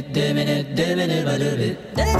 minutes, 2 minutes, 2 minutes, 2 minutes.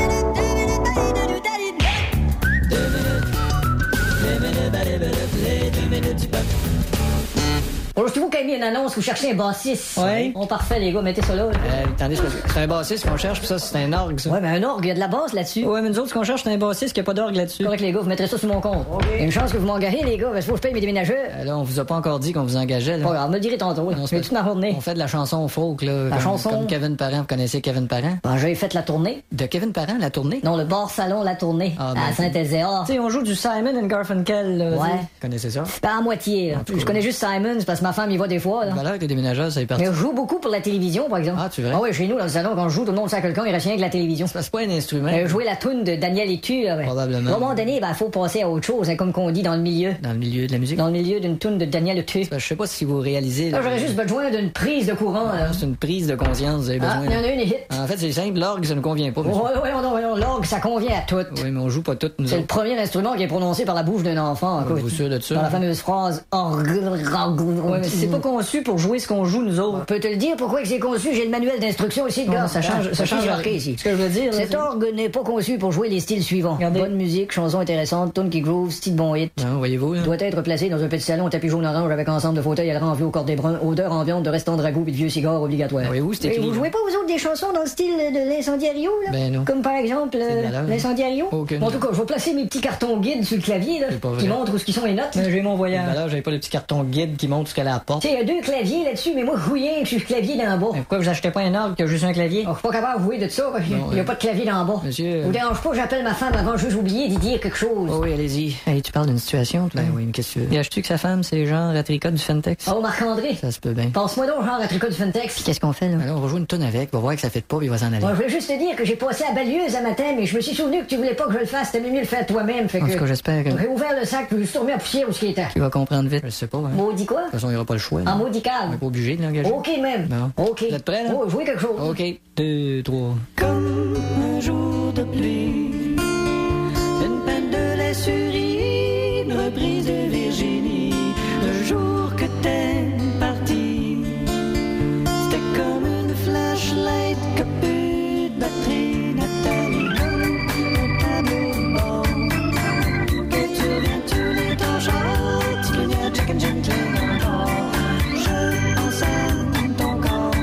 Bonjour, c'est vous qui avez mis une annonce, vous cherchez un bassiste. Ouais. Bon, parfait, les gars, mettez ça là. Attendez, c'est un bassiste qu'on cherche, puis ça, c'est un orgue, ça. Ouais, mais un orgue, il y a de la basse là-dessus. Ouais, mais nous autres, ce qu'on cherche, c'est un bassiste qui a pas d'orgue là-dessus. C'est correct, les gars, vous mettrez ça sur mon compte. Il y a une chance que vous m'engagez, les gars, parce qu'il faut que je paye mes déménageurs. Là, on vous a pas encore dit qu'on vous engageait, là. Pas grave, me le direz tantôt. Non, C'est toute ma journée. On fait de la chanson folk, là. La chanson? Comme Kevin Parent. Vous connaissez Kevin Parent? Ben, j'ai fait la tournée. De Kevin Parent, la tournée? Non, le bar-salon, la tournée. Ah, à ben, Saint-Ézéard. Tu sais, on joue du Simon and Garfunkel, là. Ouais. Vous connaissez ça? Pas à moitié, là. Je connais juste Simon, c'est parce que ma femme y va des fois, là. Ben là, avec les déménageurs, ça est parti. Mais je joue beaucoup pour la télévision, par exemple. Ah, tu veux? Ah ouais, chez nous, dans le salon, quand je joue, tout le monde sait à quelqu'un, il reste rien que la télévision. C'est pas un instrument. Jouer la toune de Daniel Etu, là, ouais. Probablement. À un moment donné, ben, faut passer à autre chose, hein, comme qu'on dit dans le milieu. Dans le milieu de la musique? Dans le milieu d'une toune de Daniel Etu. Ben, je sais pas si vous réalisez. Là, j'aurais juste besoin d'une prise de courant, là. C'est une prise de conscience, vous avez Ah, besoin. il y en a une hit. En fait, c'est simple, l'orgue, ça ne convient pas. monsieur. Voyons, l'orgue, ça convient à tout. Oui, mais on joue pas toutes, nous C'est le autres. premier instrument qui est prononcé par la bouche d'un enfant. Écoute. Vous sûr de ça? Dans la fameuse phrase orgue. Ouais, mais c'est pas conçu pour jouer ce qu'on joue, nous autres. On peut te le dire pourquoi que c'est conçu, j'ai le manuel d'instruction ici, le gars. Non, ça change marqué ici. Ce que je veux dire, là, Cet orgue n'est pas conçu pour jouer les styles suivants. Regardez. Bonne musique, chansons intéressantes, tune qui groove, style bon hit. Non, voyez-vous, là. Doit être placé dans un petit salon tapis jaune-orange avec ensemble de fauteuils à renflé au cordé brun, odeur ambiante de restants de ragoût et de vieux cigares obligatoire. Voyez-vous, c'est Et écrit. vous jouez pas aux autres des chansons dans le style de l'incendiario, là? Ben non. Comme par exemple C'est de malade. l'incendiario? Aucune. En tout cas, je vais placer mes petits cartons guides sur le clavier, là, C'est pas qui vrai. montrent où ce qui sont les notes. Mais j'ai mon voyage. Ben là, j'avais pas le petit carton guide qui montre ce qu'elle apporte. Tu sais, il y a 2 claviers là-dessus, mais moi, je joue rien que sur le clavier d'en bas. Mais pourquoi vous achetez pas un orgue qui a juste un clavier? Oh, je suis pas capable de jouer de ça, il y a pas de clavier d'en bas. Monsieur, Vous dérange pas, j'appelle ma femme avant juste oublier d'y dire quelque chose. Oh oui, allez-y. Hey, tu parles d'une situation, toi? Ben oui, mais qu'est-ce que tu veux? Et achètes-tu que sa femme, c'est genre à tricot du Fentex? Oh, Marc-André, Ça se peut bien. passe-moi donc genre à tricot du Fentex. Qu'est-ce qu'on fait, là? Alors, on va jouer une tonne avec, on va voir que ça fait pas, puis il va s'en aller. Bon, je voulais juste te dire que j'ai passé à Balieuse un matin, mais je me suis souvenu que tu voulais pas que je le fasse, t'aimais mieux le faire toi-même, fait En tout que... cas, j'espère que J'ai ouvert le sac, puis je suis tourné à poussière où ce qui était. tu vas comprendre vite. Je sais pas, hein. De Maudit quoi? toute façon, il n'y aura pas le choix. là. En maudit On calme. est pas obligé de l'engager. Ok même. Bon. Ok. Vous êtes prêts, là? Oh, jouer quelque chose. OK. 2, 3. Comme un jour de pluie, une peine de la souris, une reprise de Virginie, le jour que t'es parti, c'était comme une flashlight que plus de batterie, Nathalie, un tableau de bord, que tu reviens tous les temps chauds, petit clignote, chicken, gin, cling encore, je pense à ton corps.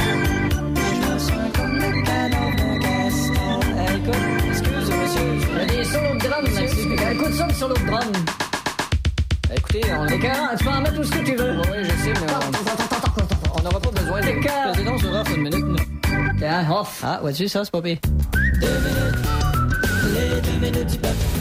Je me sens comme le cadavre d'un castor. Écoute, excuse, monsieur. Il y a des solos de drum là-dessus. Écoute ça, le solo de drum. Écoutez, on est Écœurant, tu peux en mettre tout ce que tu veux. Oui, je sais, mais on n'aura pas besoin de... Écœurant. Faisez donc sur off une minute. Tiens, off. Ah, vois-tu, ça, c'est pas pire. 2 minutes, les 2 minutes du peuple.